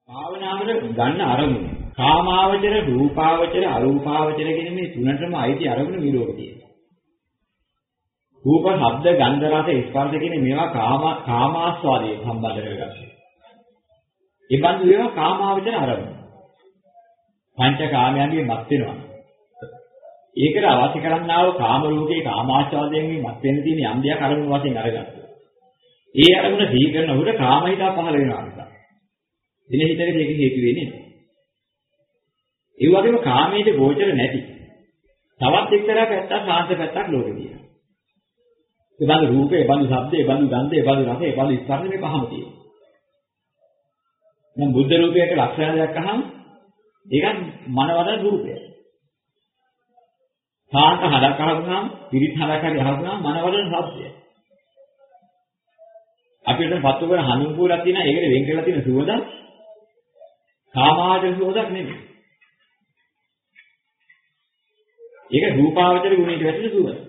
භාවනාවල ගන්න අරමුණ. කාමාවචර, රූපාවචර, අරූපාවචර කියන මේ තුනටම අයිති අරමුණ විරෝධය. රූප, ශබ්ද, ගන්ධ, රස, ස්පර්ශ කියන මේවා කාමාස්වාදයේ සම්බන්ධ කරගන්නවා. ඒ බඳු ඒවා කාමාවචර අරමුණ. පංච කාමයන්ගේ මත් වෙනවා. ඒකට අවශ්‍ය කරන්නා වූ කාම රූපේ කාමාස්වාදයෙන් මත් වෙන තියෙන යම් දෙයක් අරමුණ වශයෙන් අරගන්නවා. ඒ අරමුණ සිහි කරනකොට කාම හිතා පහළ වෙනවා නේද? දින හිතේ ඒක හේතු වෙන්නේ නැහැ. ඒ වගේම කාමයේ ගෝචර නැති තවත් එක්තරා පැත්තක් සාන්ත පැත්තක් ලෝකේ තියෙනවා. ඒ බඳු රූපේ, ඒ බඳු ශබ්දේ, ඒ බඳු ගන්ධේ, ඒ බඳු රසේ, ඒ බඳු ස්පර්ශ මේ පහම තියෙනවා. දැන් බුද්ධ රූපයක ලක්ෂණ දැක්කහම ඒකත් මනවද රූපය. සාන්ත හදක් අහගුණාම, පිරිත් හදක් හරි අහගුණාම මනවද ශබ්දය. අපිට පත්තු කරන හඳුන්පුරක් තියෙනවා. ඒකට වෙන් කරලා තියෙන සුවඳ කාමාවචර සුවඳක් නෙමෙයි. ඒක රූපාවචර ගුණයට වැටෙන සුවඳ.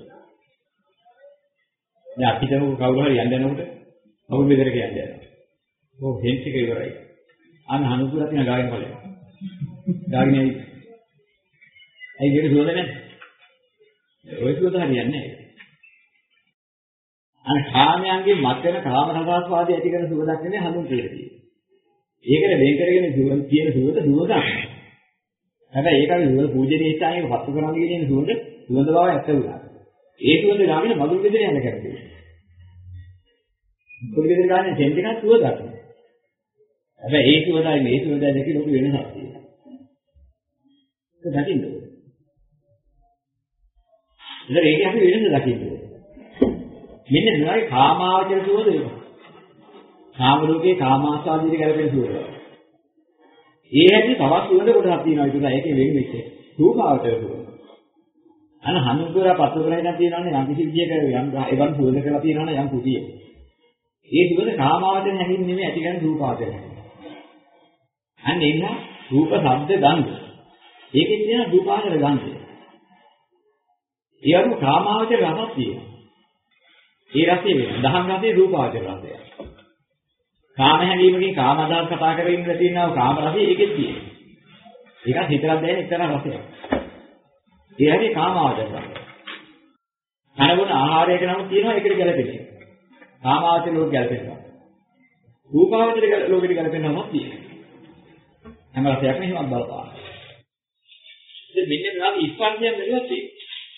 දැන් අපි හිතමු කවුරු හරි යන්න යනකොට කවුරු බෙදරක යන්න යනවා. ඔව් හෙන්ස් එක ඉවරයි. අන්න හඳුන්පුරක් තියෙන ගාගෙන ඵලයක්. ගාගෙන ඇයි ඒක සුවඳ නැහැ? ඔය සුවඳ හරියන්නේ නැහැ. අන්න කාමයන්ගේ මත් වෙන කාම රසාස්වාදය ඇති කරන සුවඳක් නෙමෙයි හඳුන්පුරේ තියෙන්නේ. ඒකනේ වෙන් කරගෙන සුවඳ කියන සුවඳ සුවඳක්. හැබැයි ඒක අපි සුවඳ පූජනීය ස්ථානයක පත්තු කරනවා කියන සුවඳ බව ඇත්ත වුණා. ඒ සුවඳ ගාමින මధుර ගෙදර යන්න කැමතියි. පොඩි ගෙදර ගානේ දෙන්න එකක් සුවඳක්. හැබැයි ඒ සුවඳයි මේ සුවඳයි දෙකේ ලොකු වෙනසක් තියෙනවා. ඒක දකින්න ඕනේ. ඉතින් ඒක අපි වෙනස දකින්න ඕනේ. මෙන්න මෙලයි කාමාවචර සුවඳ ඒක. කාම රූපේ කාමාස්වාදයේ ගැලපෙන සුවඳ. ඒ හැටි තවත් සුවඳ කොටසක් තියෙනවා ඒක ඒකේ වෙන් වෙච්ච රූපාවචර සුවඳ. අන්න හඳුන්වලා පත්තු කරලා ඉඳන් තියෙනවානේ යම් කිසි විදියක යම් එවන් සුවඳ කරලා තියෙනවනේ යම් කුටියේ. ඒ සුවඳ කාමාවචර හැඟීම් නෙමෙයි ඇති කරන රූපාවචර. අන්න එන්න රූප, ශබ්ද, ගන්ධ. ඒකේ තියෙන රූපාවචර ගන්ධය. ඒ අනුව කාමාවචර රසක් තියෙනවා. ඒ රසය වෙන දහම් රසයේ රූපාවචර රසය. කාම හැඟීමකින් කාම අදහස් කතා කරගෙන ඉන්න තියෙනවා කාම රසය ඒකෙත් තියෙනවා. ඒකත් හිතරක් දැනෙන එක්තරා රසයක්. ඒ හැටි කාමාවචර රසය. කනබුන ආහාරයක නම් තියෙනවා ඒකට ගැලපෙන්නේ. කාමාවචර ලෝක ගැලපෙනවා. රූපාවචර ලෝකෙට ගැලපෙන්නමක් තියෙනවා. හැම රසයක්ම එහෙමත් බලපාන. ඉතින් මෙන්න මේ ස්පර්ශයෙන් මෙලොව තියෙනවා.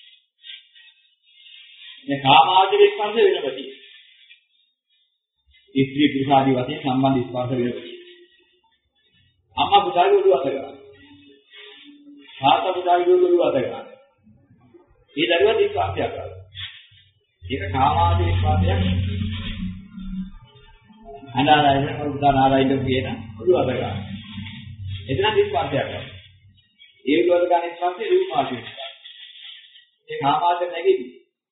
මේ කාමාවචර ස්පර්ශ වෙනපති. ස්ත්‍රී පුරුෂ ආදී වශයෙන් සම්බන්ධ ස්පර්ශ වෙනපති. අම්මා පුතාගේ ඔළුව අත ගන්නවා. තාත්තා පුතාගේ ඔළුව අත ගන්නවා. මේ දරුවා ස්පර්ශයක් කරනවා. ඒක කාමාවචර ස්පර්ශයක්. අනාරායන පුරුදා නාරායන කියන ඔළුව අත ගන්නවා. එතන ස්පර්ශයක් කරනවා. ඒ ඔළුව අත ගන්න ස්පර්ශය රූපාවචර ස්පර්ශය. ඒ කාමාවචර නැගෙන්නේ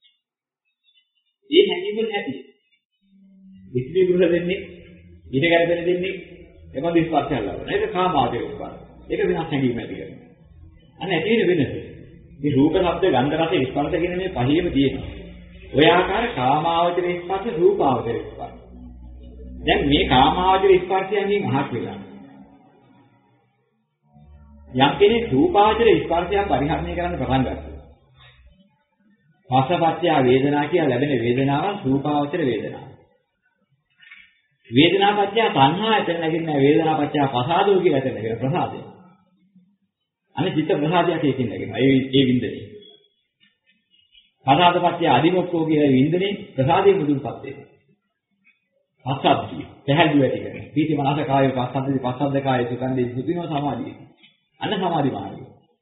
ඒ හැඟීම නැති. ඉස්ත්‍රි පුරුෂ දෙන්නේ ඊට ගැලපෙන දෙන්නේ එමන් ස්පර්ශය ලබනවා. ඒක කාමාවචර ස්පර්ශය. ඒක වෙනස් හැඟීම් ඇති කරනවා. අන්න ඇති වෙන වෙනස. මේ රූප, ශබ්ද, ගන්ධ, රස, ස්පර්ශ කියන මේ පහේම තියෙනවා. ඔය ආකාර කාමාවචර ස්පර්ශ, රූපාවචර ස්පර්ශ. දැන් මේ කාමාවචර ස්පර්ශයන්ගෙන් අහක් වෙලා. යම් කෙනෙක් රූපාවචර ස්පර්ශය පරිහරණය කරන්න පටන් ගත්තා. පස්සපච්චය වේදනා කියලා ලැබෙන වේදනාව රූපාවචර වේදනාව. වේදනාපච්චය තණ්හා එතන නැගින්න වේදනාපච්චය පසාදෝ කියලා එතන නැගින ප්‍රසාදය. අනේ චිත්ත ප්‍රසාදයක් ඒකින් නැගෙනවා. ඒ වින්දනේ. පසාදපච්චය අදිමොක්ඛෝ කියලා වින්දනේ ප්‍රසාදයේ මුදුන්පත් වෙනවා. පස්සද්ධිය පැහැදිලි ඇති කරනවා. පීති මනස කාය පස්සද්ධි පස්සද්ධ කාය සුඛන්දේ සුඛිනෝ සමාධිය. අන්න සමාධි මාර්ගය.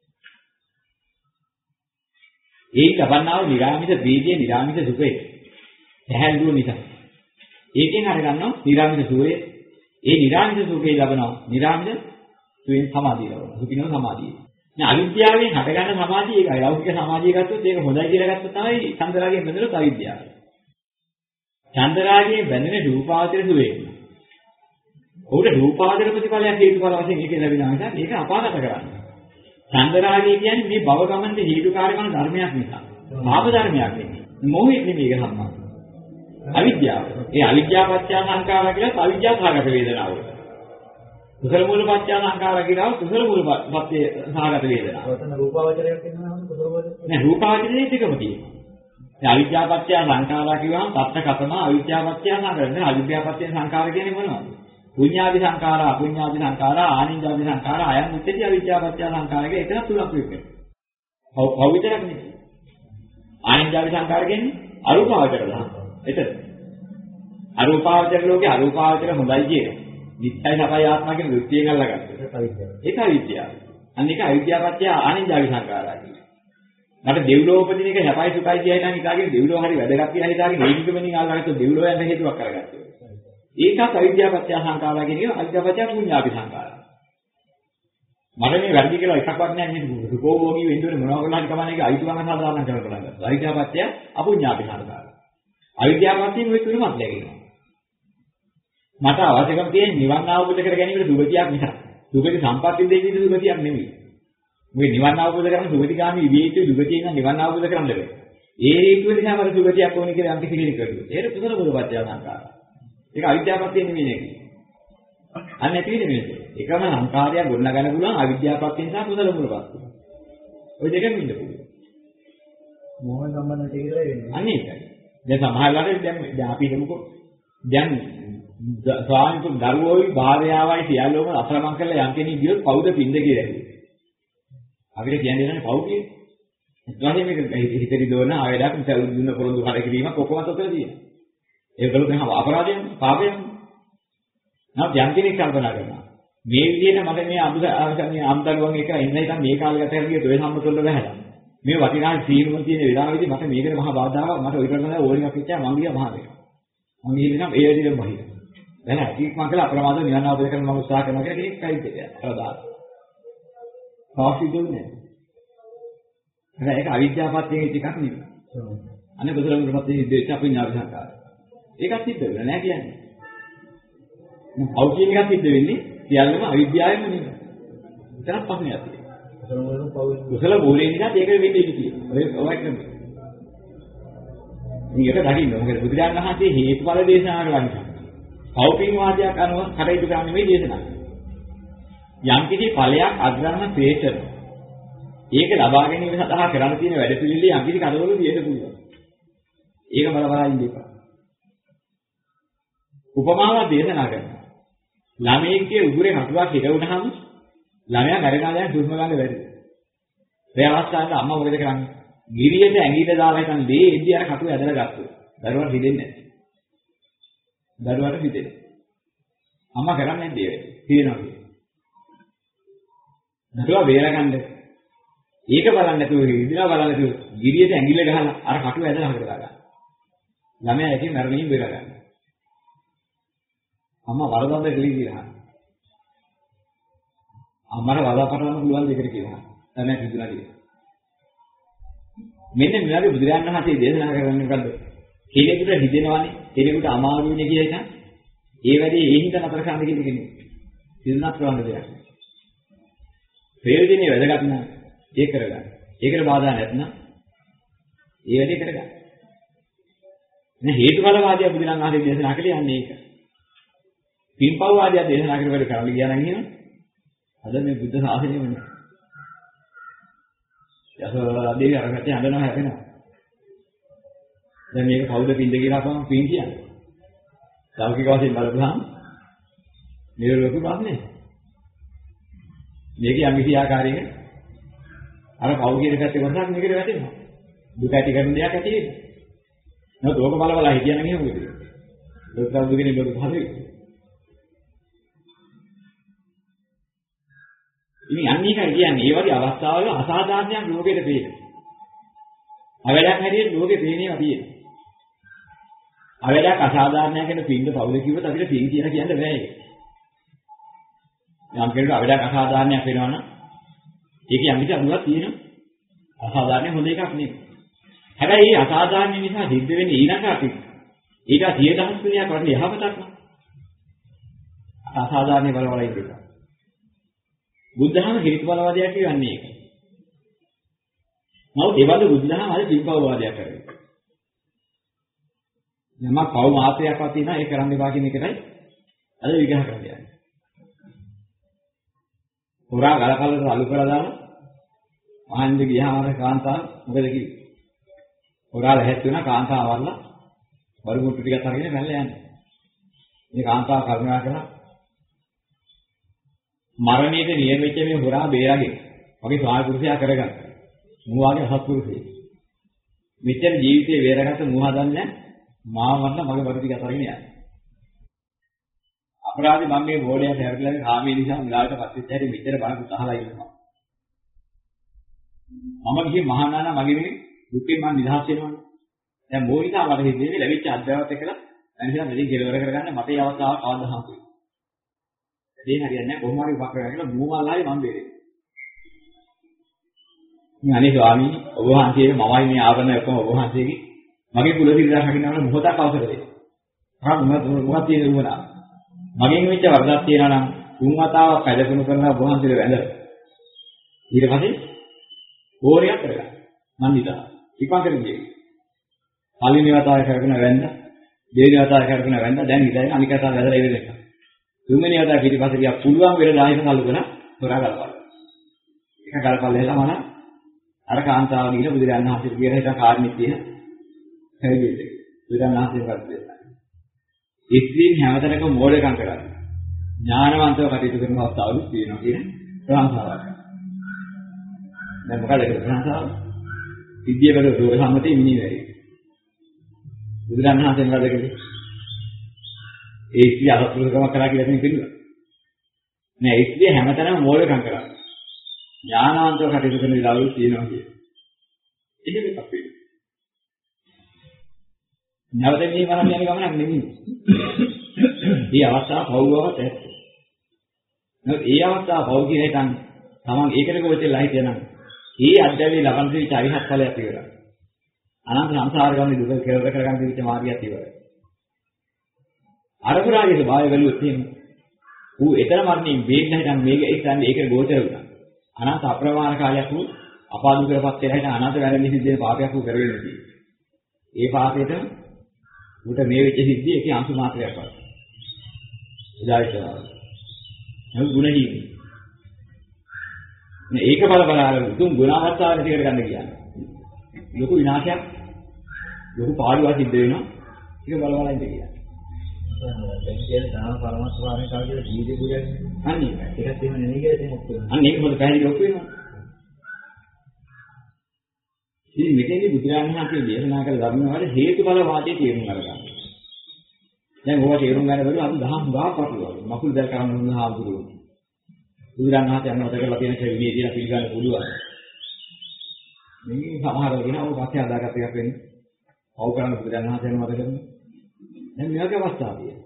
ඒ ලබන්නා වූ නිරාමිත ප්‍රීතිය නිරාමිත සුඛය පැහැදිලිව නිසා ඒකෙන් අරගන්නවා නිරාමිත සුඛය ඒ නිරාමිත සුඛය ලබනවා නිරාමිත සුඛයෙන් සමාධිය ලබනවා සුඛිනෝ සමාධිය. දැන් අවිද්‍යාවෙන් හටගන්න සමාධිය ඒකයි ලෞකික සමාධිය ගත්තොත් ඒක හොඳයි කියලා ගත්තොත් තමයි චන්දරාගයෙන් බැඳෙන අවිද්‍යාව. චන්දරාගයෙන් බැඳෙන රූපාවචර සුවේ. උඩ රූපාවචර ප්‍රතිඵලයක් හේතුඵල වශයෙන් ඒක ලැබෙනවා නිසා ඒක අපාගත කරන්නේ. චන්දරාගය කියන්නේ මේ භව ගමනේ හේතුකාරකන ධර්මයක් නිසා. භව ධර්මයක් නෙමෙයි. මොහොතේ නෙමෙයි ඒක සම්මා. අවිද්‍යාව. ඒ අවිද්‍යාව පත්‍ය සංඛාර කියලා අවිද්‍යාව භාගත වේදනාව. කුසල මූලපත්‍ය සංඛාර කියනවා කුසල මූලපත්‍ය සහගත වේදනා. ඔතන රූපාවචරයක් වෙනවා නේද කුසල මූලපත්‍ය? නෑ රූපාවචරයේ ටිකම තියෙනවා. දැන් අවිද්‍යාපත්‍ය සංඛාරා කියවම තත්ත කතම අවිද්‍යාපත්‍ය සංඛාර. දැන් අවිද්‍යාපත්‍ය සංඛාර කියන්නේ මොනවද? පුඤ්ඤාදි සංඛාරා අපුඤ්ඤාදි සංඛාරා ආනින්ජාදි සංඛාරා අයං උච්චති අවිද්‍යාපත්‍ය සංඛාර කියන එක තුනක් වෙන්නේ. ඔව් විතරක් නෙමෙයි. ආනින්ජාදි සංඛාර කියන්නේ අරූපාවචර දහම. එතන. අරූපාවචර ලෝකේ අරූපාවචර හොඳයි කියන්නේ. නිත්‍යයි සපයි ආත්මා කියන දෘෂ්ටියෙන් අල්ලගත්තා. ඒක අවිද්‍යාව. අන්න ඒක අවිද්‍යාපත්‍ය ආනින්ජාදි සංඛාරා කියන්නේ. මට දෙව්ලෝ උපදින එක සපයි සුඛයි කියයි නම් හිතාගෙන දෙව්ලෝ හරි වැදගත් කියලා හිතාගෙන නීතිකමනින් අල්ලගත්ත දෙව්ලෝ යන හේතුවක් කරගත්තා. ඒකත් අවිද්‍යාපත්‍ය සංඛාරා කියන එක අවිද්‍යාපත්‍ය පුඤ්ඤාපි සංඛාරා. මට මේ වැරදි කියලා එකක්වත් නැහැ නේද? සුඛෝභෝගී වෙන්න ඕනේ මොනවා කරලා හරි කමන්නේ ඒක අයිතිවම සාධාරණ කරලා ගන්නවා. අවිද්‍යාපත්‍ය අපුඤ්ඤාපි සංඛාරා. අවිද්‍යාපත්‍යෙන් ඔය තුනමත් ලැබෙනවා. මට අවශ්‍යකම් තියෙන්නේ නිවන් අවබෝධ කර ගැනීමට සුගතියක් මිසක්. සුගති සම්පatti දෙන්නේ සුගතියක් නෙවෙයි. මේ නිවන් අවබෝධ කරගන්න සුගතිගාමී විවේකයේ සුගතිය නම් නිවන් අවබෝධ කරන්න බැහැ. ඒ හේතුව නිසා මට සුගතියක් ඕනේ කියලා යම් කිසි කෙනෙක් කරනවා. ඒක කුසල මූලපත්‍ය සංඛාරා. ඒක අවිද්‍යාපත්‍ය නෙවෙයි නේද? අන්න ඇතිනේ මේක. එකම සංඛාරයක් ගොඩනගන්න පුළුවන් අවිද්‍යාපත්‍ය නිසා කුසල මූලපත්‍ය. ඔය දෙකම ඉන්න පුළුවන්. මොහ සම්බන්ධ දෙයක් වෙන්නේ. අන්න ඒකයි. දැන් සමහර වෙලාවට දැන් අපි හිතමුකෝ දැන් ස්වාමීන් දරුවෝයි භාර්යාවයි සියල්ලම අසරමං කරලා යම් කෙනෙක් ගියොත් කවුද පින්ද කියලා. අපිට කියන්නේ නැහැ පව් කියන්නේ. ඊට පස්සේ මේක හිතේ දෝන ආයෙත් මිසල් දුන්න පොරොන්දු කඩ කිරීමක් ඔක්කොමත් ඔතන තියෙනවා. ඒකවලුත් නම් අපරාධයක් පාපයක්. නම් යම් කෙනෙක් කල්පනා කරනවා. මේ විදිහට මට මේ අම්දරුවන් එක ඉන්න එක මේ කාලේ ගත කරගිය ඔය සම්මතවල බහැලා. මේ වටිනා සීනුම තියෙන වෙලාවෙදී මට මේකට මහා බාධාවක් මට ඔය කරන ඕන එකක් ඉච්චා මං ගියා මහා වෙනවා. මං ගිහින් නම් ඒ විදිහටම බහින. දැන් ඇටික් මං කළා අප්‍රමාදව නිවන අවබෝධ කරගන්න මම උත්සාහ කරනවා කියලා කෙනෙක් කයිද කියලා. කවදා. කාෆි දුන්නේ. ඒක අවිද්‍යාපත්‍යයේ එකක් නෙවෙයි. අනේ බුදුරජාණන් වහන්සේ ඉද්දේශ අපි ඥාන සංකාර. ඒකත් සිද්ධ වෙලා නෑ කියන්නේ. මම පව් කියන එකත් සිද්ධ වෙන්නේ සියල්ලම අවිද්‍යාවෙන්ම නෙවෙයි. ඒතරම් පස්සේ යතියි. කුසල මූලයෙන් නිසා ඒක වෙන්නේ ඉතියි. ඔය ක්‍රමය. මේක දකින්න මොකද බුදුරජාණන් වහන්සේ හේතුඵල දේශනාවට වන්නේ. පෞපින් වාදයක් අනුව කටයුතු කරන්නේ මේ දේශනාව. යම් කිසි ඵලයක් අග්‍රහණ ශ්‍රේෂ්ඨ. ඒක ලබා ගැනීම සඳහා කරන්න තියෙන වැඩ පිළිවිලි යම් කිසි කඩවලු දෙන්න පුළුවන්. ඒක බල ඉන්න එපා. උපමාවක් දේශනා කරනවා. ළමයෙක්ගේ උගුරේ හතුවක් හිරවුනහම ළමයා මැරෙනවා දැන් සුස්ම ගන්න බැරි. ඒ අවස්ථාවේ අම්මා මොකද කරන්නේ? ගිරියට ඇඟිල්ල දාලා හිටන් දේ එද්දි අර කටුව ඇදලා ගත්තා. දරුවාට හිතෙන්නේ නැහැ. දරුවාට හිතෙන්නේ. අම්මා කරන්නේ නැද්ද ඒ වැඩේ? තියෙනවා. දරුවා බේරගන්න. ඒක බලන්න නැතුව ඉදිරියට බලන්න නැතුව ගිරියට ඇඟිල්ල ගහලා අර කටුව ඇදලා හකට දාගන්න. ළමයා ඒකෙන් මැරෙමින් බේරගන්න. අම්මා වරදොන්ද කියලා. අම්මට වදාපරන්න පුළුවන් දෙයකට කියනවා. තමයි කිව්වා කියලා. මෙන්න මෙයාගේ බුදුරජාණන් වහන්සේ දේශනා කරන්නේ මොකද්ද? කෙනෙකුට හිතෙනවානේ, කෙනෙකුට අමාරු වෙන්නේ කියන එක. ඒ වැඩේ ඒ හිත නතර කරන්න කියන කෙනෙක්. සිල්නත් කරන්න දෙයක්. ප්‍රයෝජනේ වැදගත් නම් ඒක කරගන්න. ඒකට බාධා නැත්නම් ඒ වැඩේ කරගන්න. මේ හේතුඵලවාදී බුදුරජාණන් වහන්සේ දේශනා කළේ යන්නේ ඒක. පින්පව්වාදී දේශනා කරපු වැඩ කරන්න ගියා නම් එහෙම අද මේ බුද්ධ ශාසනයම නෑ. යසෝදේවි අරකට යඬනවා හැපෙනවා. දැන් මේක කවුද පින්ද කියලා අපම පින් කියන්නේ. ලෞකික වශයෙන් බලපුවාම මේක ලොකු ප්‍රශ්නයක්. මේක යම් කිසි ආකාරයක අර පව් කියන පැත්තේ කොටසක් මේකට වැටෙනවා. දුක ඇති කරන දෙයක් ඇති වෙනවා. නේද? ඕක බලවලා හිටියනම් එහෙම මොකද? ලෝක දුකනේ ලෝක පහළේ. ඉතින් අන්න ඒකයි කියන්නේ මේ වගේ අවස්ථාවල අසාධාරණයක් ලෝකෙට පේනවා. අවැඩක් හැටියට ලෝකෙ පේනේවා තියෙනවා. අවැඩක් අසාධාරණයක් ගැන පින්න පවුල කිව්වොත් අපිට පින් කියලා කියන්න බෑ ඒක. යම් කෙනෙකුට අවැඩක් අසාධාරණයක් වෙනවා නම් ඒක යම් කිසි අනුවක් තියෙනවා. අසාධාරණ හොඳ එකක් නෙමෙයි. හැබැයි මේ අසාධාරණ නිසා සිද්ධ වෙන්නේ ඊළඟ අපි. ඒක 10000 ගුණයක් වගේ යහපතක් න ะ. අසාධාරණ බලවල ඉන්නවා. බුද්ධහම හේතුඵලවාදයක් කියන්නේ ඒක. නමුත් ඒ වගේ බුද්ධහම අර පින්පවවාදයක් කරන්නේ. යමක් පව මාත්‍රයක්වත් තියෙනවා ඒක කරන්න එපා කියන එකයි අද විග්‍රහ කරන්නේ. හොරා ගලකල්ලට අලු කරලා දාන මහන්දි ගියාම කාන්තාව මොකද කිව්වේ? හොරා ලැහැත් වෙනා කාන්තාව වරලා වරුමුට්ටු ටිකක් අරගෙන පැනලා යන්නේ. මේ කාන්තාව කරුණා කරලා මරණයට නියමිත මේ හොරා බේරගෙන වගේ ස්වාමි පුරුෂයා කරගන්න. මුවාගේ අසත්පුරුෂයෙක්. මෙච්චර ජීවිතේ වේරගත්ත මුවා දන්නේ මාව මරලා මගේ වරු ටික අරගෙන යන්නේ. අපරාධي මම මේ බෝඩයට හැරෙලා කාමී නිසා මිලාවට පස්සේ හැරි මෙච්චර බලපු තහලා ඉන්නවා. මම ගිහින් මහානානා මගේ මේ දුකෙන් මම නිදහස් වෙනවානේ. දැන් මොනිසා මට හිතෙන්නේ ලැබිච්ච අධ්‍යාපනයත් එක්කලා දැන් මෙතන කෙලවර කරගන්න මට ඒ අවස්ථාව කවදා හම්බුනේ. දෙන්න හරියන්නේ නැහැ කොහොම හරි උපක්‍රමයක් කියලා මූමල්ලායි මම බේරෙන්නේ. මේ අනේ ස්වාමීනි ඔබ වහන්සේ මමයි මේ ආවරණ ඔක්කොම ඔබ වහන්සේගේ මගේ කුල සිරිදා හකින්නවල මොහොතක් අවසර දෙන්න. මොකක්ද තියෙන උවනා. මගෙන් වෙච්ච වරදක් තියෙනවා නම් තුන් වතාවක් පැදකුණු කරලා ඔබ වහන්සේට වැඳලා. ඊට පස්සේ ඕරියක් කරගන්න. මන් නිදා. ඉක්මන් කරගියේ. පළවෙනි වතාවේ කරගෙන වැඳ, දෙවෙනි වතාවේ කරගෙන වැඳ, දැන් ඉතින් අනික වතාව වැදලා ඉවරයි. තුන්වෙනි වතාව පිටිපස්සේ ගියා පුළුවන් වෙලා 10 කල්ලු කරා හොරා ගලපලා. එක ගලපලා මම අර කාන්තාව ගිහින් බුදුරජාණන් වහන්සේට කියන එක කාරණේ තියෙන හැවිදෙන්න. බුදුරජාණන් වහන්සේ කරද්දී. ඉස්ත්‍රීන් හැමතැනකම මෝඩකම් කරන්නේ. ඥානවන්තව කටයුතු කරන අවස්ථාවලු තියෙනවා කියන ප්‍රාංශාවක්. දැන් මොකද ඒක ප්‍රාංශාව? විද්‍යාව වල රෝග සම්මතයේ මිනිවැරි. බුදුරජාණන් වහන්සේ මොකද කළේ? ඒ ඉස්ත්‍රී අසතුටුකම කරා කියලා කෙනෙක් කියනවා. නෑ ඉස්ත්‍රී හැමතැනම මෝඩකම් කරන්නේ. ඥානවන්තව කටයුතු කරන විලාවලු තියෙනවා කියන්නේ. ඒක අපේ. නැවත මේ වරන් යන ගමනක් නෙමෙයි. මේ අවස්ථාව පෞරවවත් ඇත්ත. නමුත් ඒ අවස්ථාව පෞර කියන එකන් තමන් ඒකට කොහෙදලා හිටියනම් ඒ අධ්‍යයනයේ ලබන දෙවිච අරිහත් ඵලයක් ඉවරයි. අනන්ත සංසාර ගමනේ දුක කෙලවර කරගන්න දෙවිච මාර්ගයක් ඉවරයි. අරපුරාගේ ස්වභාවය බැලුවොත් එහෙම ඌ ඊතර මරණින් බේන්න හිටන් මේක ඉස්සන්නේ ඒකට ගෝචර වුණා. අනන්ත අප්‍රමාණ කාලයක් වූ අපාදුකරපත් වෙලා හිටන් අනන්ත වැරදි සිද්ධියේ පාපයක් වූ කරගෙන ඉන්නේ. ඒ පාපයට උට මේ වෙච්ච සිද්ධිය ඒකේ අංශු මාත්‍රයක් වගේ. උදාහරණයක්. නමුත් ගුණහීන. මේක බල උතුම් ගුණවත්තාවන ටිකට ගන්න කියන්නේ. ලොකු විනාශයක් ලොකු පාළුවක් සිද්ධ වෙනවා. ඒක බලවලා ඉඳ කියන්නේ. දැන් කියන්නේ තාම පරමස්ස ස්වාමීන් වහන්සේ ජීවිතේ පුරන්නේ. අනේ ඒකත් එහෙම නෙමෙයි කියලා ඉතින් ඔක්කොම. අනේ ඒක මොකද පැහැදිලි ඔක්කො වෙනවා. ඉතින් මෙතෙන්දී බුදුරජාණන් වහන්සේ දේශනා කළ ධර්ම වල හේතුඵල වාදයේ තේරුම් ගන්න. දැන් ඕවා තේරුම් ගන්න බැලුව අපි දහම් ගා පටලවනවා. මකුල් දැල් කරන්න උන හාමුදුරුවෝ. බුදුරජාණන් වහන්සේ අන්නත කරලා තියෙන ක්‍රමයේ දිලා පිළිගන්න පුළුවන්. මේ සමහර වෙන ඔය පස්සේ හදාගත්ත එකක් වෙන්නේ. අවු කරන්න බුදුරජාණන් වහන්සේ මොනවද කරන්නේ? දැන් මේකේ අවස්ථාව තියෙනවා.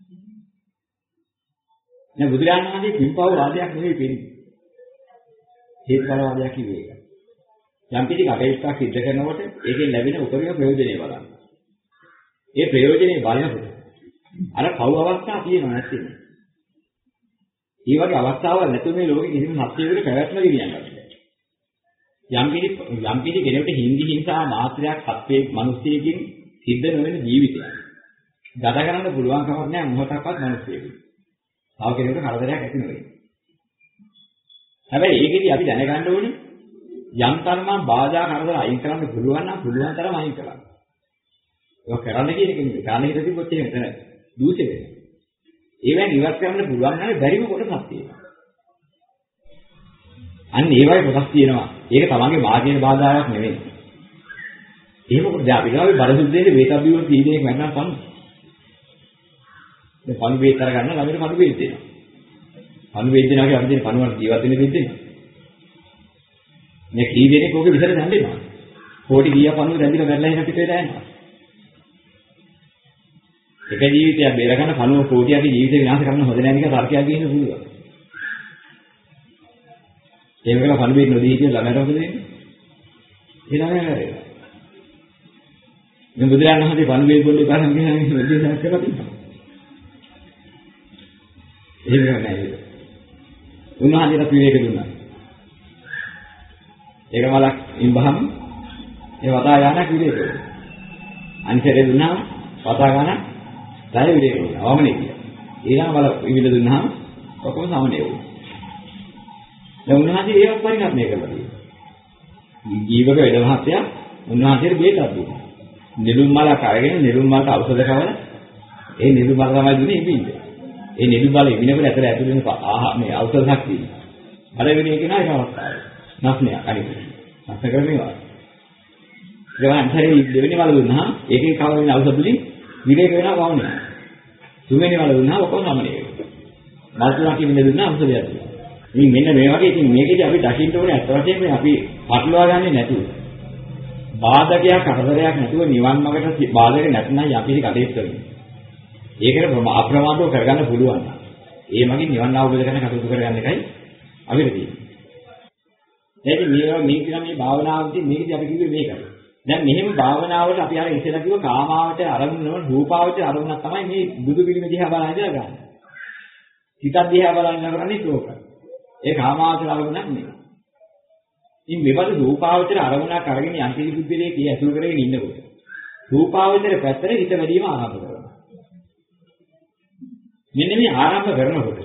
දැන් බුදුරජාණන් වහන්සේ කිම්පව වාදයක් නෙවෙයි පිළිගන්නේ. හේතුඵල වාදයක් කිව්වේ ඒක. යම් කිසි කටයුත්තක් සිද්ධ කරනකොට ඒකෙන් ලැබෙන උපරිම ප්‍රයෝජනෙ බලන්න. ඒ ප්‍රයෝජනෙ බලනකොට අර පව අවස්ථා තියෙනවා නැත්නම්. මේ වගේ අවස්ථාවල් නැතුව මේ ලෝකෙ කිසිම සත්‍යයකට පැවැත්ම ගෙනියන්නේ නැහැ. යම් කිසි කෙනෙකුට හිඳි හිංසා මාත්‍රයක් සත්‍යයේ මිනිස්සෙකින් සිද්ධ නොවන ජීවිතයක්. ගත කරන්න පුළුවන් කමක් නැහැ මොහොතක්වත් මිනිස්සෙකින්. තව කෙනෙකුට කරදරයක් ඇති නොවේ. හැබැයි ඒකෙදි අපි දැනගන්න ඕනේ යම් තරමක් බාධා කරදර අයින් කරන්න පුළුවන් නම් පුළුවන් තරම් අයින් කරන්න. ඒක කරන්න කියන එක නෙවෙයි. කාණේ හිත තිබ්බොත් එහෙම තමයි. දූෂ්‍ය වෙනවා. ඒවෙන් ඉවත් කරන්න පුළුවන් නම් බැරිම කොටසක් තියෙනවා. අන්න ඒ වගේ කොටස් තියෙනවා. ඒක තමන්ගේ මාර්ගයේ බාධාවක් නෙවෙයි. එහෙම කොට දැන් අපි ගාවේ බරසුද්දේනේ වේතබ්බිය වල තීනයක් වෙන්නම් පන්න. දැන් පණු වේත අරගන්න ළමයට පණු වේත දෙනවා. පණු වේත දෙනවා කියන්නේ අපි දෙන පණුවට ජීවත් වෙන්න දෙන්න දෙනවා. මේ කී දෙනෙක් ඕකේ විතර දැම්බෙනවා. කෝටි කීයක් පණුව දැම්බිලා මැරලා එන පිට වෙලා යනවා. එක ජීවිතයක් බේරගන්න පණුව කෝටියක ජීවිතේ විනාශ කරන්න හොඳ නැහැ නිකන් තර්කයක් ගේන්න පුළුවන්. ඒක වෙලා පණුව වේත නොදී හිටිය ළමයට මොකද වෙන්නේ? ඒ ළමයා මැරෙනවා. මේ බුදුරජාණන් වහන්සේ පණුව වේත පොල්ලේ පාරම් ගිහින් මෙදේශයක් කරලා තිබ්බා. ඒක නෑ. උන්වහන්සේට පිළිවෙක දුන්නා. ඒක මලක් ඉම්බහම ඒ වතා යanak විදේක. අනිතරේ දුන්නා වතා ගන්න ඩය විදේක. අවමනේ කියලා. ඊළඟ මල විවිධ දුන්නාම ඔක්කොම සමනේ වුණා. දැන් උන්වහන්සේ ඒවත් පරිණාමණය කරලා තියෙනවා. ජීවක වේද මහත්තයා උන්වහන්සේට බේතක් දුන්නා. නිලුම් මලක් අරගෙන නිලුම් මලට ඖෂධ කවල ඒ නිලුම් මල තමයි දුන්නේ ඉබින්ද. ඒ නිලුම් මල ඉබිනකොට ඇතුළේ මේ ඖෂධ ශක්තිය. අර වෙන්නේ කියනවා ඒක අවස්ථාවේ. නැස්නේ අනිත්. නැස්ස කරන්නේ. ඒවා අන්තරේ දෙවෙනි මල දුන්නා ඒකේ කවලින් ඖෂධ වලින් විවේක වෙනවා වවන්නේ. තුන්වෙනි මල දුන්නා ඔක්කොම සමනය වෙනවා. මල් තුනක් ඉන්න දුන්නා ඖෂධයක් දුන්නා. ඉතින් මෙන්න මේ වගේ ඉතින් මේකේදී අපි දකින්න ඕනේ අත් වශයෙන්ම අපි පටලවා ගන්නේ නැතුව. බාධකයක් කරදරයක් නැතුව නිවන් මාර්ගට බාධක නැත්නම් යපිරි කටයුතු කරනවා. ඒකට අප්‍රමාදව කරගන්න පුළුවන්. ඒ මගින් නිවන් අවබෝධ කරගන්න කටයුතු කරගන්න එකයි අපිට තියෙන්නේ. ඒක මේ කියන මේ භාවනාවේදී මේකදී අපි කිව්වේ මේකයි. දැන් මෙහෙම භාවනාවට අපි අර ඉස්සෙල්ලා කිව්ව කාමාවච අරමුණ නෝ රූපාවච අරමුණක් තමයි මේ බුදු පිළිම දිහා බලන ඉඳලා ගන්න. හිතක් දිහා බලන කරන්නේ ශෝක. ඒ කාමාවච අරමුණක් නෙවෙයි. ඉතින් මෙබඳු රූපාවචර අරමුණක් අරගෙන යන්තිරි බුද්ධිලේ කිය ඇසුරු කරගෙන ඉන්නකොට රූපාවචර පැත්තට හිත වැඩිම ආරම්භ කරනවා. මෙන්න මේ ආරම්භ කරනකොට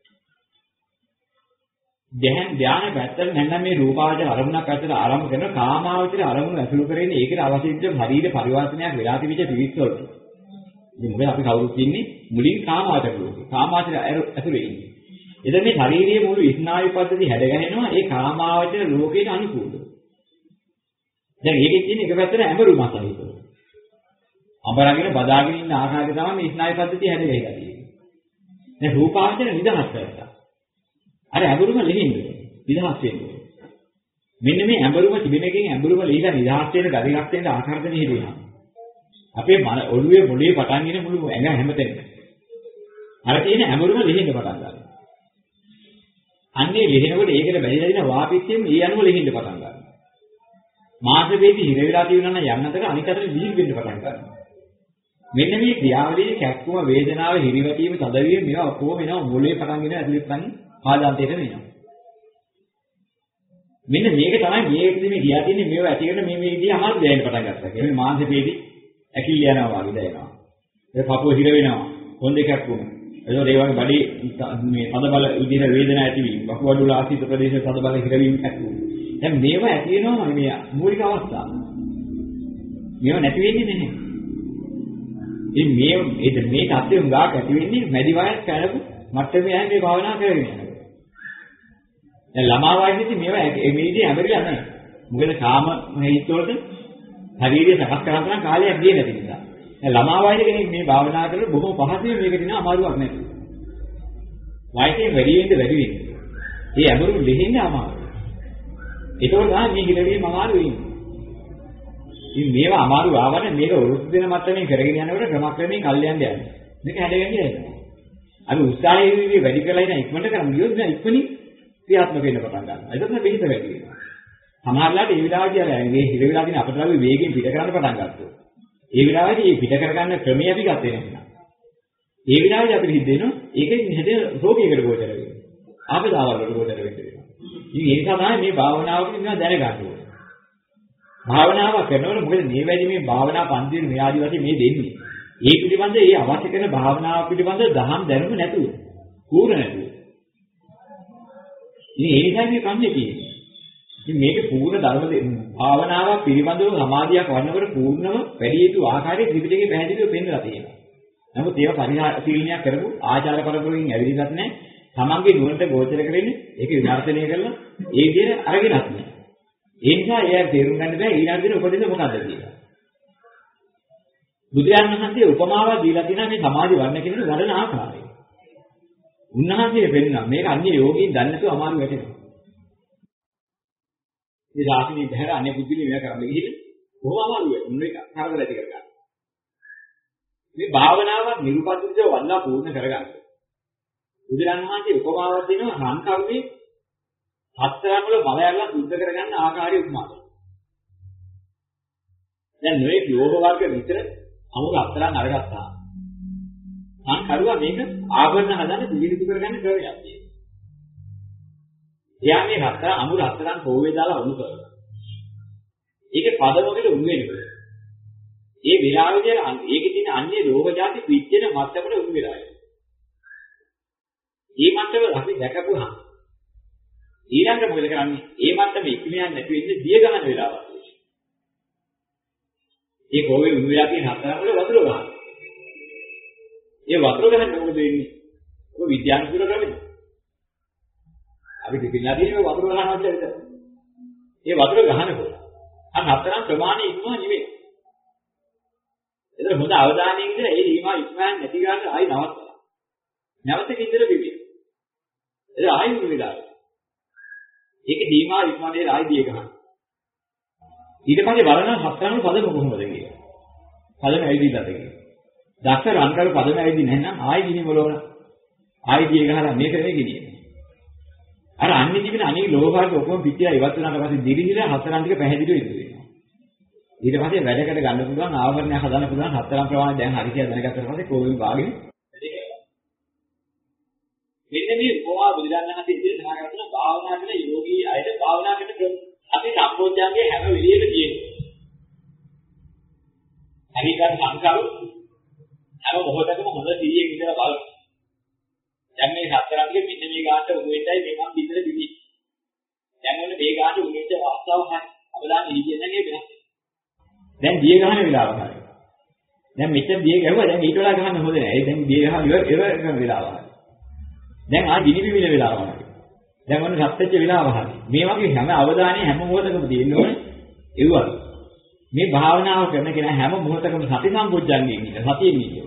දැන් ධානය පැත්තට නැත්නම් මේ රූපාවචර අරමුණක් පැත්තට ආරම්භ කරන කාමාවචර අරමුණ ඇසුරු කරගෙන ඒකට අවශ්‍ය විදිහට ශරීර පරිවර්තනයක් වෙලා තිබිච්ච පිළිස් වලට. ඉතින් මොකද අපි කවුරුත් ඉන්නේ මුලින් කාමාවචර ලෝකේ. කාමාවචර ඇසුරේ ඉන්නේ. එතන මේ ශාරීරියේ මුළු ස්නායු පද්ධතිය හැදගැහෙනවා ඒ කාමාවචර ලෝකයට අනුකූලව. දැන් ඒකෙත් තියෙන එක පැත්තට ඇඹරුමක් අහිතව. අඹරගෙන බදාගෙන ඉන්න ආකාරය තමයි මේ ස්නායු පද්ධතිය හැදගැහිලා තියෙන්නේ. දැන් රූපාවචර නිදහස් කරලා. අර ඇඹරුම ලෙහින්නේ නිදහස් වෙන්නේ. මෙන්න මේ ඇඹරුම තිබෙනකින් ඇඹරුම ලෙහිලා නිදහස් වෙන ගතියක් තියෙන ආකාරයෙන් හිතෙනවා. අපේ ඔළුවේ මොළේ පටන් ගෙන මුළු ඇඟ හැමතැනම. අර තියෙන ඇඹරුම ලෙහින්න පටන් ගන්නවා. අන්නේ ලෙහෙනකොට ඒකට බැහැලා දින වාපිච්චෙන් ඒ අනුව ලෙහෙන්න පටන් ගන්නවා. මාස වේදී හිර වෙලා තියෙනවා නම් යන්න අතර අනිත් අතට විහිළු වෙන්න පටන් ගන්නවා. මෙන්න මේ ක්‍රියාවලියේ කැක්කුම වේදනාව හිරිවැටීම තදවීම මේවා ඔක්කොම වෙනවා මොලේ පටන් ගෙන ඇතුළේ පටන් ආදාන්තයට වෙනවා. මෙන්න මේක තමයි මේකදී මේ ගියා තියෙන්නේ මේව ඇති කරන මේ විදිහ අමාරු දැනෙන්න පටන් ගත්තා. කියන්නේ මාංශ වේදී ඇකිලි යනවා වගේ දැනෙනවා. ඒ පපුව හිර වෙනවා. හොඳ කැක්කුම එතකොට ඒ වගේ බඩේ මේ තදබල විදිහට වේදනාවක් ඇතිවීම, වකුගඩු ආසිත ප්‍රදේශයේ තදබල හිරවීම ඇතිවෙනවා. දැන් මේව ඇති වෙනවා මේ මූලික අවස්ථාව. මේව නැති වෙන්නේ නැහැ. ඉතින් මේ තත්ත්වෙ උඟාක් ඇති වෙන්නේ මැදි වයස් කලපු මට්ටමේ යන්නේ මේ භාවනා කරගෙන යනකොට. දැන් ළමා වයසේදී මේව මේ විදිහේ හැමරිලා නැහැ. මොකද කාම හේතුවලට ශරීරය සකස් කරගන්න කාලයක් ගියේ නැති නිසා. දැන් ළමා වයසේ කෙනෙක් මේ භාවනා කරලා බොහොම පහසුවෙන් මේක දින අමාරුවක් නැති. වයසෙන් වැඩි වෙන්නේ. ඒ අමුරු ලිහින්නේ අමාරුයි. ඒකෝ තමයි මේ හිලවීම අමාරු වෙන්නේ. ඉතින් මේවා අමාරු ආවම මේක උරුස් දෙන මට්ටමින් කරගෙන යනකොට ක්‍රමක්‍රමයෙන් කල්යන්න යනවා. මේක හැදගෙන යනවා. අපි උත්සාහයේ වැඩි කරලා ඉන්න ඉක්මනට කරමු. ගියොත් නෑ ඉක්මනින් ක්‍රියාත්මක වෙන්න පටන් ගන්නවා. ඒක තමයි බෙහෙත වැඩි වෙනවා. සමහරවිට ඒ විලාවදී අර මේ හිල වෙලා තියෙන අපතරාවේ වේගෙන් පිට කරන්න පටන් ගත්තා. ඒ විලාවදී මේ පිට කරගන්න ක්‍රමය අපි ගත්තේ නැහැ. ඒ විලාවදී අපිට හිතෙනවා ඒකෙන් හැදෙන රෝගයකට ගෝචර වෙනවා. ආපදාවල් වලට ගෝචර වෙනවා. ඉතින් ඒ නිසා තමයි මේ භාවනාවකින් නිකන් දැනගන්න ඕනේ. භාවනාව කරනකොට මොකද මේ වැඩි මේ භාවනා පන්තියේ මේ ආදි වශයෙන් මේ දෙන්නේ. ඒ පිළිබඳ ඒ අවශ්‍ය කරන භාවනාව පිළිබඳ දහම් දැනුම නැතුව. පූර්ණ නැතුව. ඉතින් ඒ නිසා මේ කන්නේ තියෙන්නේ. ඉතින් මේක පූර්ණ ධර්ම භාවනාව පිළිබඳව සමාධියක් වන්නකොට පූර්ණව වැඩි යුතු ආකාරයේ ත්‍රිපිටකේ පැහැදිලිව පෙන්නලා තියෙනවා. නමුත් ඒව පරිශීලනයක් කරපු ආචාර පරපරකින් ඇවිදින්නත් නැහැ. තමන්ගේ නුවණට ගෝචර කරන්නේ ඒක විමර්ශනය කරලා ඒ විදිහට අරගෙනත් නැහැ. ඒ නිසා එයා තේරුම් ගන්න බෑ ඊළඟ දින උපදෙස් මොකක්ද කියලා. බුදුරජාණන් වහන්සේ උපමාවක් දීලා තියෙනවා මේ සමාධි වර්ණ කියන වඩන ආකාරය. උන්වහන්සේ වෙන්නා මේක අන්‍ය යෝගීන් දන්නේ නැතුව අමාරු වැටෙනවා. මේ රාශිනේ බහැර අනේ බුද්ධිලි මේක කරන්න ගිහින් කොහොම අමාරු වෙයි. උන් එක කරදර ඇති කරගන්න. මේ භාවනාවක් නිරුපද්‍රිතව වන්නා පූර්ණ කරගන්න. බුදුරජාණන් වහන්සේ උපමාවක් දෙනවා රන් කර්මයේ හතරක් වල මල ඇරලා සුද්ධ කරගන්න ආකාරය උපමාවක්. දැන් මේ යෝග වර්ග විතර අමුල අතරන් අරගත්තා. මං කරුවා මේක ආවරණ හදන්න පිළිවිතු කරගන්න ක්‍රමයක් තියෙනවා. එයා මේ හතර අමුල අතරන් පොවේ දාලා උණු කරනවා. ඒක පදමකට උණු වෙනවා. ඒ විලාවේදී ඒකේ තියෙන අන්‍ය ලෝභ જાති පිච්චෙන මත්තමට උණු වෙලා යනවා. මේ මත්තම අපි දැකපුවා ඊළඟට මොකද කරන්නේ? ඒ මට්ටම ඉක්මයන් නැති වෙන්නේ දිය ගන්න වෙලාවක්. ඒ කෝවේ උණු වෙලා තියෙන හතරක් වල වතුර ගන්න. ඒ වතුර ගන්න මොකද වෙන්නේ? ඔය විද්‍යානුකූල ක්‍රමෙ. අපි දෙපින්ලා තියෙන වතුර ගන්නවා කියලා විතර. ඒ වතුර ගහනකොට අර හතරක් ප්‍රමාණය ඉක්මවා නෙවෙයි. ඒතර හොඳ අවධානයෙන් ඉඳලා ඒ සීමා ඉක්මයන් නැති ගන්න ආයි නවත්තලා. නැවත කිඳිර පිපි. ඒක ආයි උණු වෙලා. ඒක සීමා ඉක්මනේ ආයි දිය ගන්න. ඊට පස්සේ බලනවා හතරම පදම කොහොමද කියලා. පදම ඇවිදිලාද කියලා. දක්ෂ රන්කර පදම ඇවිදින්නේ නැත්නම් ආයි ගිනි වලවන. ආයි දිය ගහලා මේක නෙවෙයි ගිනියන්නේ. අර අන්නේ තිබෙන අනේ ලෝභාගේ ඔක්කොම පිටියා ඉවත් වුණාට පස්සේ දිලිහිලා හතරන් ටික පැහැදිලිව ඉඳ වෙනවා. ඊට පස්සේ වැඩකට ගන්න පුළුවන් ආවරණයක් හදන්න පුළුවන් හතරන් ප්‍රමාණය දැන් හරි කියලා දැනගත්තට පස්සේ කොහොමද වාගෙන මෙන්න මේ කොහා බුදුදන්වහන්සේ ඉදිරියට සඳහන් කරන භාවනා කරන යෝගී අයට භාවනා කරන අපි සම්පෝඥාගේ හැම වෙලෙම තියෙනවා. හරියට සංකල්ප හැම මොහොතකම හොඳ සිහියෙන් ඉඳලා බලන්න. දැන් මේ හතරන්ගේ මෙන්න මේ ගානට උණු වෙන්නයි මේ මම විතර දිවි. දැන් ඔන්න මේ ගානට උණු වෙච්ච අවස්ථාව හරි. අවදාන ඉහිදෙන්නගේ වෙනස්. දැන් දිය ගහන වෙලාව හරි. දැන් මෙච්චර දිය ගැහුවා දැන් ඊට වඩා ගහන්න හොඳ නැහැ. ඒ දැන් දිය ගහන ඉවර කරන වෙලාව හරි. දැන් ආ ගිනි පිවිල වෙලාව හරි. දැන් ඔන්න රත් වෙච්ච වෙලාව හරි. මේ වගේ හැම අවධානයේ හැම මොහොතකම තියෙන්න ඕනේ ඒවල. මේ භාවනාව කරන කෙනා හැම මොහොතකම සති සම්පෝඥයෙන් ඉන්න සතියෙන් ඉන්න.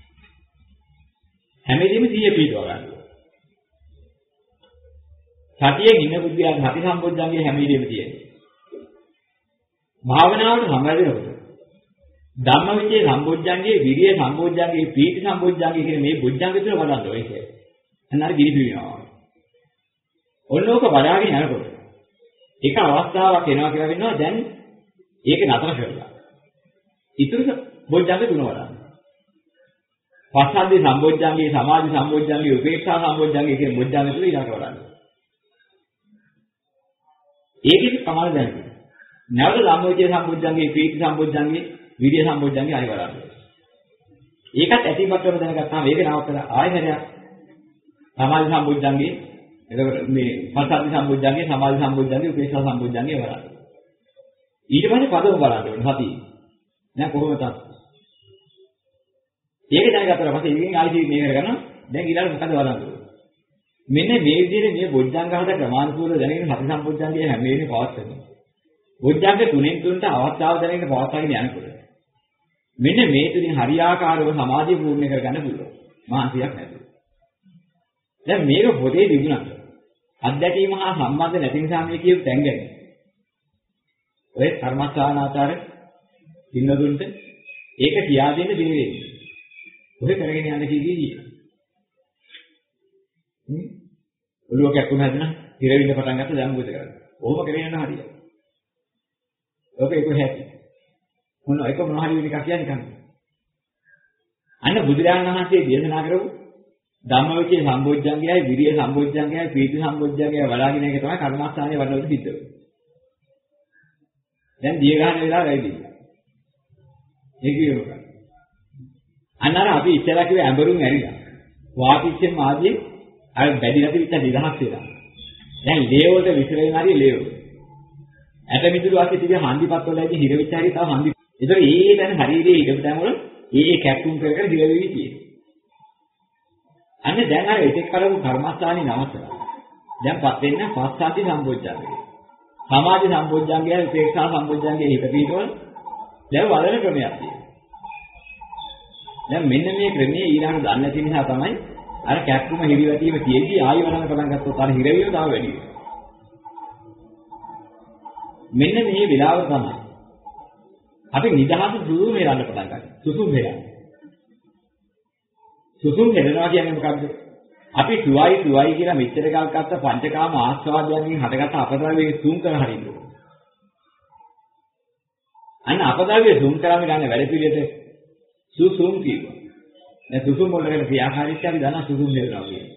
හැමදේම 100 පිටව ගන්න. සතියෙන් ඉන්න බුද්ධිය සති සම්පෝඥයෙන් හැමදේම තියෙනවා. භාවනාවට සම්බන්ධ ධම්මවිචේ සම්පෝඥයේ විරිය සම්පෝඥයේ ප්‍රීති සම්පෝඥයේ කියන මේ බුද්ධංග තුන බලන්න ඕනේ කියන්නේ. අන්න අර ගිනි පිවිනවා. ඔන්නෝක වඩාගෙන යනකොට එක අවස්ථාවක් එනවා කියලා වෙනවා දැන් ඒක නතර කරලා. ඊටු බොජ්ජංග තුන වඩන්න. පස්සද්ධි සම්බොජ්ජංගේ සමාධි සම්බොජ්ජංගේ උපේක්ෂා සම්බොජ්ජංගේ කියන බොජ්ජංග තුන ඊළඟට වඩන්න. ඒකෙත් කමල් දැනෙනවා. නැවත ධම්මවිචේ සම්බොජ්ජංගේ ප්‍රීති සම්බොජ්ජංගේ විරිය සම්බොජ්ජංගේ ආයෙ වඩන්න. ඒකත් ඇතිපත්වම දැනගත්තාම ඒක නවත්තලා ආයෙ හැරයක් සමාධි සම්බොජ්ජංගේ එතකොට මේ පස්සද්ධි සම්බොජ්ජංගේ සමාධි සම්බොජ්ජංගේ උපේක්ෂා සම්බොජ්ජංගේ වඩන්න. ඊට පස්සේ පදව බලන්න ඕනේ සතිය. දැන් කොහොමද තත්? ඒක දැනගත්තට පස්සේ ඉතින් ආයෙත් මේ කරගන්න දැන් ඊළඟ මොකද බලන්න ඕනේ. මෙන්න මේ විදිහට මේ බොජ්ජංග හද ක්‍රමානුකූලව දැනගෙන සති සම්බොජ්ජංගේ හැම වෙලේම පවත්වනවා. බොජ්ජංග තුනෙන් තුනට අවස්ථාව දැනගෙන පවත්වාගෙන යනකොට මෙන්න මේ තුنين හරියාකාරව සමාධිය පූර්ණ කරගන්න පුළුවන්. මහන්සියක් නැතුව. දැන් මේක පොතේ තිබුණා. අධ්‍යක්ීම හා සම්බන්ධ නැති නිසා මේ කියපු තැන් ගැන. ඔය කර්මස්ථානාචාර ඉන්නදුන්ට ඒක කියා දෙන්න දෙන්නේ. ඔය කරගෙන යන්න කීදී. ඔළුව කැක්කුම හැදෙන හිරවින්න පටන් ගත්ත දැන් මොකද කරන්නේ? ඔහොම කරගෙන යන්න හරියට. ඔක ඒක හැටි. මොන එක මොන හරි වෙන එකක් කියන්නේ කන්නේ. අන්න බුදුරජාණන් වහන්සේ දේශනා කරපු ධම්මවිචේ සම්බොජ්ජංගයයි විරිය සම්බොජ්ජංගයයි ප්‍රීති සම්බොජ්ජංගයයි වඩාගෙන එක තමයි කර්මස්ථානයේ වඩනකොට සිද්ධ වෙන්නේ. දැන් දිය ගන්න වෙලාව වැඩි. ඒක කියනවා. අන්නර අපි ඉස්සරහ කිව්ව ඇඹරුම් ඇරිලා. වාපිච්චෙන් ආදී අර බැදිලා තිබිච්ච නිදහස් වෙලා. දැන් ලේ වලට විසිරෙන හරිය ලේ වල. ඇට මිදුළු වාසිය තිබෙන හන්දිපත් වල ඇදී හිර වෙච්ච හරිය තව හන්දි. ඒතර ඒ දැන් ශරීරයේ ඉඩ තැන් වල ඒ කැක්කුම් කර කර හිර වෙවි තියෙනවා. අන්න දැන් අර ඒකේ කරපු කර්මස්ථානේ නවත්තලා. දැන්පත් වෙන්න පස්සද්ධි සම්බොජ්ජංගය. සමාධි සම්බොජ්ජංගය, උපේක්ෂා සම්බොජ්ජංගය හිත පිටවල දැන් වලන ක්‍රමයක් තියෙනවා. දැන් මෙන්න මේ ක්‍රමයේ ඊළඟ දන්නේ නැති නිසා තමයි අර කැක්කුම හිරිවැටීම තියෙද්දි ආයෙ වලන පටන් ගත්තොත් අර හිරවිය තව වැඩි වෙනවා. මෙන්න මේ වෙලාව තමයි අපි නිදහස සුසුම් හෙලන්න පටන් ගන්නවා. සුසුම් හෙලන්න. සුසුම් හෙලනවා කියන්නේ මොකද්ද? අපි සුවයි කියලා මෙච්චර කල් ගත්ත පංචකාම ආස්වාදයෙන් හටගත්ත අපද්‍රව්‍යයේ සුම් කර හරින්න ඕනේ. අන්න අපද්‍රව්‍යයේ සුම් කරාම ගන්න වැඩ පිළිවෙලට සුසුම් කියනවා. දැන් සුසුම් වල වෙන ක්‍රියාකාරීත්වය අපි දන්නා සුසුම් හෙලනවා කියන්නේ.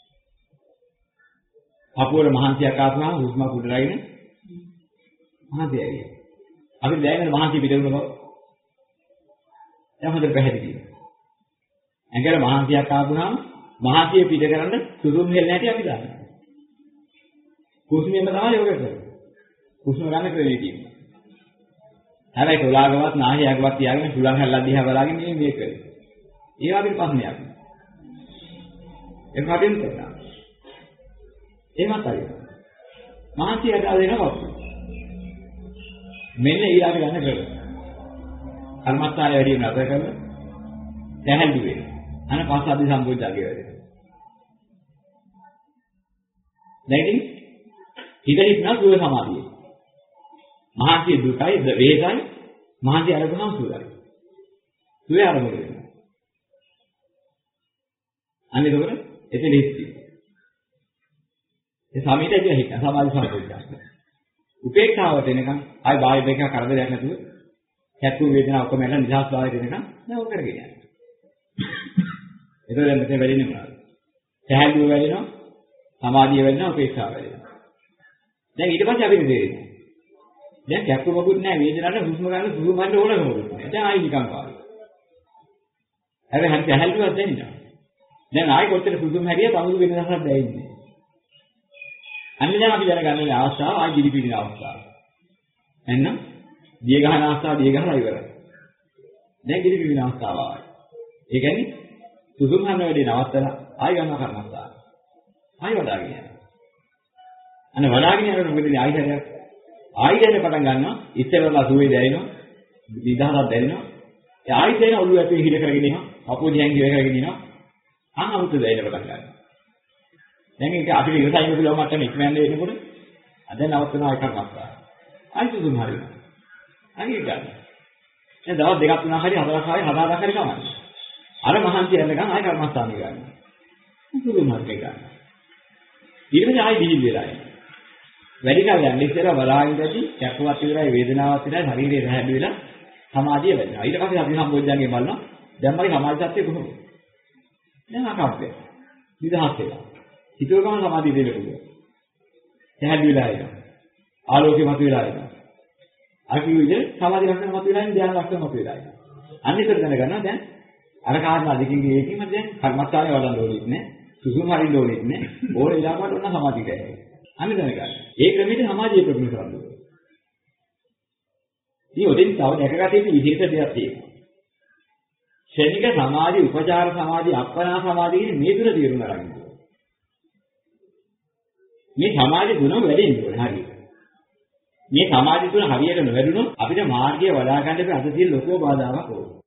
අපුවර මහන්සියක් ආත්මා හුස්ම කුඩරයින මහන්සියයි. අපි දැනගෙන මහන්සිය පිටවෙන බව. දැන් හොඳට පැහැදිලියි. ඇඟට මහන්සියක් ආවුනම මහන්සිය පිට කරන්න සුසුම් හෙල් නැටි අපි දන්නවා. කුස්මියම තමයි යෝග කරන්නේ. කුස්ම ගන්න ක්‍රමයේ තියෙනවා. හැබැයි කොලාගවත් නාහියක්වත් තියාගෙන සුලං හැල්ලක් දිහා බලාගෙන මේ මේක කරේ. ඒ වගේ ප්‍රශ්නයක්. ඒක කටින් කරනවා. එහෙමත් හරියට. මහන්සියට ආදෙනවා. මෙන්න ඊළඟ ගන්න ක්‍රම. කර්මස්ථානය වැඩි වෙන අතර කරලා දැහැල්ලු වෙනවා. අන පස්සද්ධි සම්බුද්ධාගේ වැඩේ. දැන් ඉතින් හිත හිටනා සුව සමාධිය. මහන්සිය දුකයි වේගයි මහන්සිය අරගෙනම සුවයි. සුවේ ආරම්භ වෙනවා. අන්න ඒකවල එතන ඉස්සි. ඒ සමීතය හිත සමාධි සම්පූර්ණයි. උපේක්ෂාවට එනකන් ආයි බාහිර දෙක කරදරයක් නැතුව කැක්කු වේදනාව ඔක්කොම එන්න නිදහස් භාවයට එනකන් දැන් ඔක කරගෙන යනවා. ඒක දැන් මෙතන වැඩිනේ මොනවද? සහැල්ලුව වැඩිනවා, සමාධිය වැඩිනවා, උපේක්ෂාව වැඩිනවා. දැන් ඊට පස්සේ අපිට තේරෙනවා. දැන් කැක්කු මොකුත් නැහැ වේදනාවට හුස්ම ගන්න සුළු මන්න ඕන මොකුත් නැහැ. දැන් ආයි නිකන් පාවයි. හැබැයි හරි සහැල්ලුවක් දැනෙනවා. දැන් ආයි කොච්චර සුදුම් හැරිය පමුදු වෙන දහසක් දැනෙන්නේ. අන්න දැන් අපි දැනගන්න අවස්ථාව ආයි දිලිපින අවස්ථාව. එන්න දිය ගහන අවස්ථාව දිය ගහලා ඉවරයි. දැන් දිලිපින අවස්ථාව ආවයි. ඒ කියන්නේ සුදුම් හන්න වැඩි නවත්තලා ආයි ගන්නවා කර්මස්ථාන. ආයි වඩාගෙන යනවා. අන්න වඩාගෙන යනකොට මොකද ආයි හැරයක් ආයි දැන පටන් ගන්නවා ඉස්සෙල්ලා සුවේ දැනෙනවා විදහාවක් දැනෙනවා. ඒ ආයි දැන ඔළුව ඇතුලේ හිර කරගෙන ඉනවා. අපෝ දියන් හිර කරගෙන ඉනවා. අමුතු දැනෙන්න පටන් ගන්නවා. දැන් ඒක අපිට ඉවසයින්න පුළුවන් මට්ටම ඉක්මනට එනකොට අද නවත්වනවා එකක් අත්තා. ආයි සුදුම හරිනවා. හරි ගන්න. දැන් දවස් දෙකක් තුනක් හරි හතරක් හරි හදාගන්න හරි කමන්නේ. අර මහන්සිය යනකම් ආයි කර්මස්ථානෙ ගන්න. සුදුම හරි ගන්න. ඊළඟට ආයි දිවි වෙලා යනවා. වැඩි කල යන්නේ ඉස්සෙල්ලා බලාගෙන ඉඳි චක්කවත් ඉවරයි වේදනාවක් ඉවරයි ශරීරය රැහැඩි වෙලා සමාධිය වැඩිනවා. ඊට පස්සේ අපි සම්බොජ්ජංගේ බලනවා. දැන් මගේ සමාධි සත්‍ය කොහොමද? දැන් අකප්පේ. නිදහස් වෙලා. හිතුවකම සමාධිය දෙන්න පුළුවන්. රැහැඩි වෙලා ඉන්නවා. ආලෝකේ මත වෙලා ඉන්නවා. අර කිව්ව විදිහට සමාධි ලක්ෂණ මත වෙලා ඉන්න ධ්‍යාන ලක්ෂණ මත වෙලා ඉන්නවා. අන්න ඒක දැනගන්නවා දැන් අර කාරණා දෙකකින් ඒකෙම දැන් කර්මස්ථානේ වඩන්න ඕනෙත් නෑ. සුසුම් හරින්න ඕනෙත් නෑ. ඕන ඉලාකට ඔන්න සමාධිය කරේ. අන්න දැනගන්න. ඒ ක්‍රමෙට සමාධිය ප්‍රගුණ කරන්න ඕනේ. මේ ඔතෙන් තව දැකගත යුතු විශේෂ දෙයක් තියෙනවා. ශනික සමාධි, උපචාර සමාධි, අප්පනා සමාධි කියන මේ තුන තේරුම් ගන්න ඕනේ. මේ සමාධි ගුණ වැඩෙන්න ඕනේ හරියට. මේ සමාධි තුන හරියට නොවැඩුණොත් අපිට මාර්ගය වඩා ගන්න බැ අද තියෙන ලොකෝ බාධාවක් ඕනේ.